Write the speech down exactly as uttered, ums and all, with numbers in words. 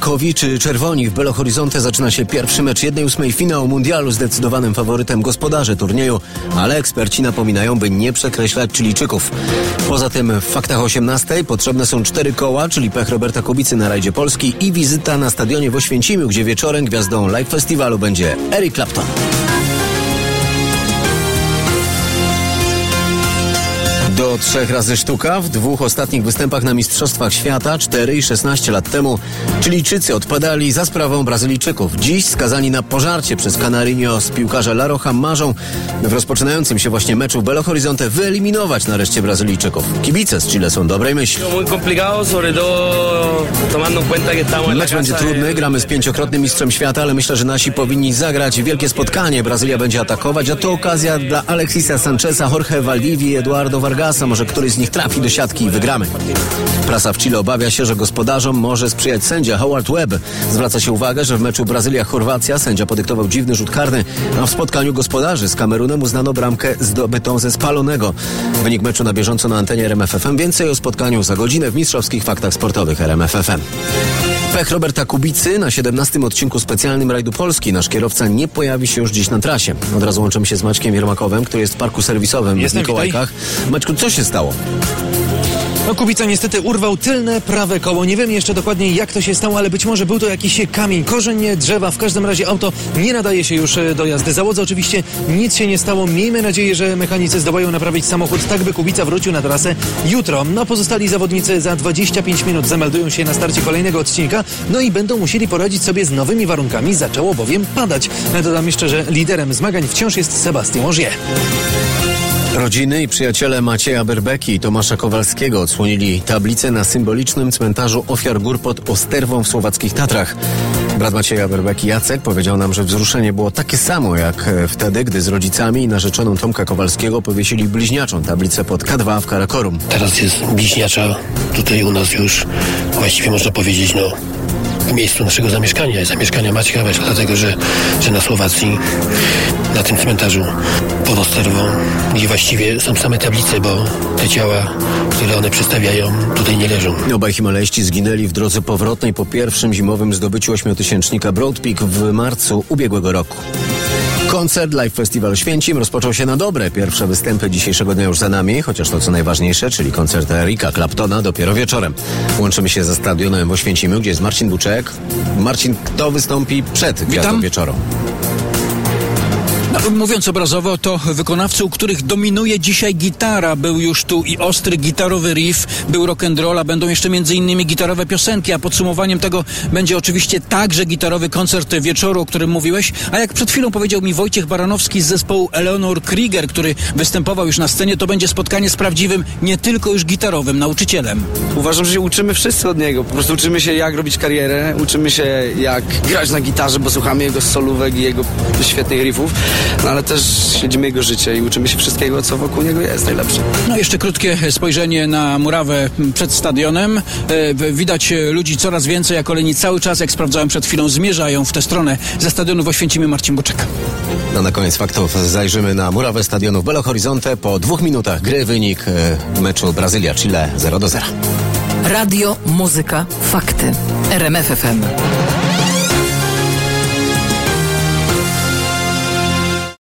Białegowi czy czerwoni? W Belo Horizonte zaczyna się pierwszy mecz jednej ósmej finału mundialu. Zdecydowanym faworytem gospodarze turnieju, ale eksperci napominają, by nie przekreślać Chilijczyków. Poza tym w faktach osiemnastej potrzebne są cztery koła, czyli pech Roberta Kubicy na rajdzie Polski i wizyta na stadionie w Oświęcimiu, gdzie wieczorem gwiazdą live festiwalu będzie Eric Clapton. Do trzech razy sztuka w dwóch ostatnich występach na Mistrzostwach Świata cztery i szesnaście lat temu Chilijczycy odpadali za sprawą Brazylijczyków. Dziś skazani na pożarcie przez Canarinho z piłkarza La Roja marzą w rozpoczynającym się właśnie meczu w Belo Horizonte wyeliminować nareszcie Brazylijczyków. Kibice z Chile są dobrej myśli. Mecz będzie trudny, gramy z pięciokrotnym mistrzem świata, ale myślę, że nasi powinni zagrać wielkie spotkanie. Brazylia będzie atakować, a to okazja dla Alexisa Sancheza, Jorge Valdivia i Eduardo Vargasa. Może któryś z nich trafi do siatki i wygramy. Prasa w Chile obawia się, że gospodarzom może sprzyjać sędzia Howard Webb. Zwraca się uwagę, że w meczu Brazylia-Chorwacja sędzia podyktował dziwny rzut karny, a w spotkaniu gospodarzy z Kamerunem uznano bramkę zdobytą ze spalonego. Wynik meczu na bieżąco na antenie R M F F M. Więcej o spotkaniu za godzinę w mistrzowskich faktach sportowych R M F F M. Pech Roberta Kubicy na siedemnastym odcinku specjalnym rajdu Polski. Nasz kierowca nie pojawi się już dziś na trasie. Od razu łączymy się z Maćkiem Jermakowem, który jest w parku serwisowym w Mikołajkach. Maćku, co się stało? No, Kubica niestety urwał tylne prawe koło. Nie wiem jeszcze dokładnie, jak to się stało, ale być może był to jakiś kamień, korzeń drzewa. W każdym razie auto nie nadaje się już do jazdy. Załodze oczywiście nic się nie stało. Miejmy nadzieję, że mechanicy zdołają naprawić samochód tak, by Kubica wrócił na trasę jutro. No, pozostali zawodnicy za dwadzieścia pięć minut zameldują się na starcie kolejnego odcinka, no i będą musieli poradzić sobie z nowymi warunkami. Zaczęło bowiem padać. Dodam jeszcze, że liderem zmagań wciąż jest Sebastian Ogier. Rodziny i przyjaciele Macieja Berbeki i Tomasza Kowalskiego odsłonili tablicę na symbolicznym cmentarzu ofiar gór pod Osterwą w słowackich Tatrach. Brat Macieja Berbeki, Jacek, powiedział nam, że wzruszenie było takie samo jak wtedy, gdy z rodzicami i narzeczoną Tomka Kowalskiego powiesili bliźniaczą tablicę pod K dwa w Karakorum. Teraz jest bliźniacza tutaj u nas już, właściwie można powiedzieć, no, w miejscu naszego zamieszkania, zamieszkania Maćka, właśnie dlatego, że, że na Słowacji, na tym cmentarzu pod Osterwą, gdzie właściwie są same tablice, bo te ciała, które one przedstawiają, tutaj nie leżą. Obaj himalajści zginęli w drodze powrotnej po pierwszym zimowym zdobyciu ośmiotysięcznika Broad Peak w marcu ubiegłego roku. Koncert Live Festival Oświęcim rozpoczął się na dobre. Pierwsze występy dzisiejszego dnia już za nami, chociaż to co najważniejsze, czyli koncert Erika Claptona dopiero wieczorem. Łączymy się ze stadionem w Oświęcimiu, gdzie jest Marcin Buczek. Marcin, kto wystąpi przed gwiazdą wieczoru? No, mówiąc obrazowo, to wykonawcy, u których dominuje dzisiaj gitara. Był już tu i ostry gitarowy riff, był rock'n'roll, a będą jeszcze między innymi gitarowe piosenki, a podsumowaniem tego będzie oczywiście także gitarowy koncert wieczoru, o którym mówiłeś, a jak przed chwilą powiedział mi Wojciech Baranowski z zespołu Eleanor Krieger, który występował już na scenie, to będzie spotkanie z prawdziwym, nie tylko już gitarowym nauczycielem. Uważam, że się uczymy wszyscy od niego, po prostu uczymy się, jak robić karierę, uczymy się, jak grać na gitarze, bo słuchamy jego solówek i jego świetnych riffów. No ale też śledzimy jego życie i uczymy się wszystkiego, co wokół niego jest najlepsze. No jeszcze krótkie spojrzenie na murawę przed stadionem. E, widać ludzi coraz więcej, a kolejni cały czas, jak sprawdzałem przed chwilą, zmierzają w tę stronę. Ze stadionu w Oświęcimiu Marcin Buczek. No na koniec faktów zajrzymy na murawę stadionu w Belo Horizonte. Po dwóch minutach gry wynik e, meczu Brazylia-Chile zero do zera. Radio, muzyka, fakty. R M F F M.